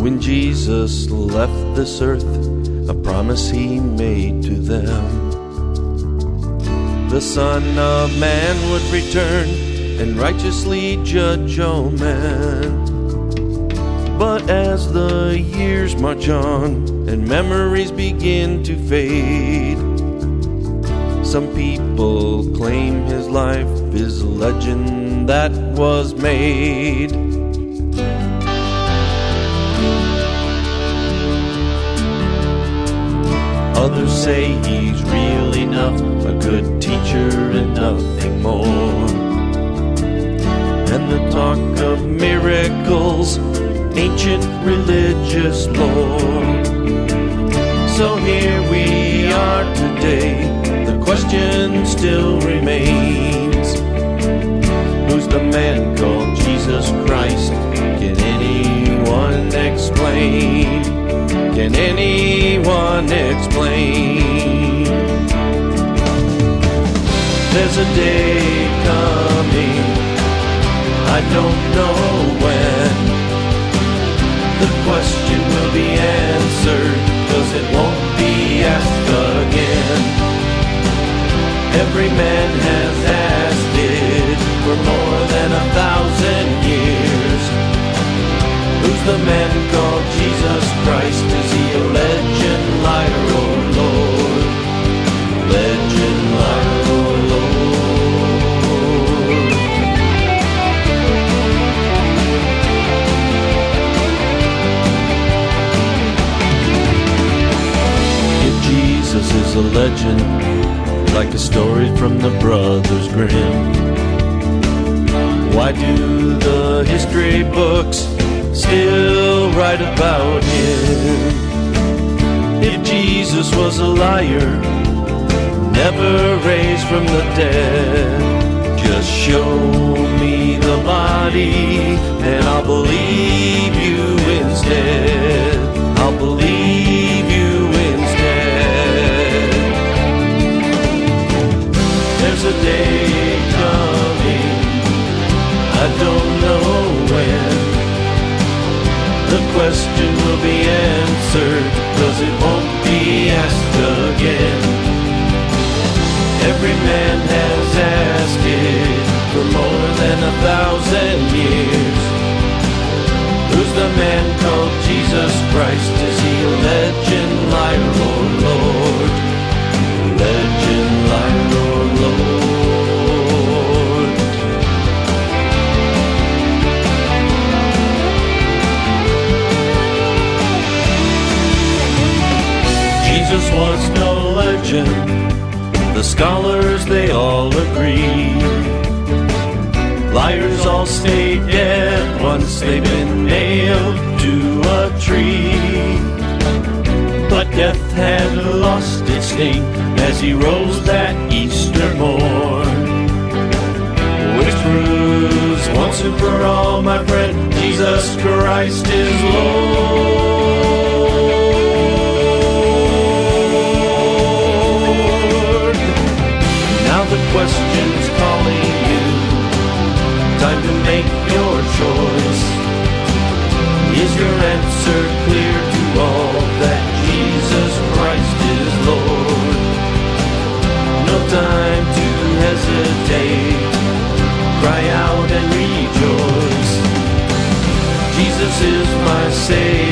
When Jesus left this earth, a promise he made to them. The Son of Man would return and righteously judge all men. But as the years march on and memories begin to fade, some people claim his life is a legend that was made. Others say he's real enough, a good teacher and nothing more. And the talk of miracles, ancient religious lore. So here we are today, the question still remains. Who's the man called Jesus Christ? Can anyone explain? Can anyone explain? There's a day coming, I don't know when. The question will be answered, 'cause it won't be asked again. Every man has asked it for more than 1,000 years. Who's the man called Jesus Christ? Is he a legend, liar, or Lord? Legend, liar, or Lord? If Jesus is a legend, like a story from the Brothers Grimm, why do the history books still write about him? If Jesus was a liar, never raised from the dead, just show me the body and I'll believe you instead. I'll believe you instead. There's a day coming, I don't know when. The question will be answered, 'cause it won't be asked again. Every man has asked it for more than 1,000 years. Who's the man called Jesus Christ? Is he a legend, liar, or Lord? Legend, liar, or Lord? Jesus was no legend, the scholars they all agree. Liars all stay dead once they've been nailed to a tree. But death had lost its sting as he rose that Easter morn. Which proves once and for all, my friend, Jesus Christ is Lord. Now the question's calling you, time to make your choice. Is your answer clear to all that Jesus Christ is Lord? No time to hesitate, cry out and rejoice. Jesus is my Savior.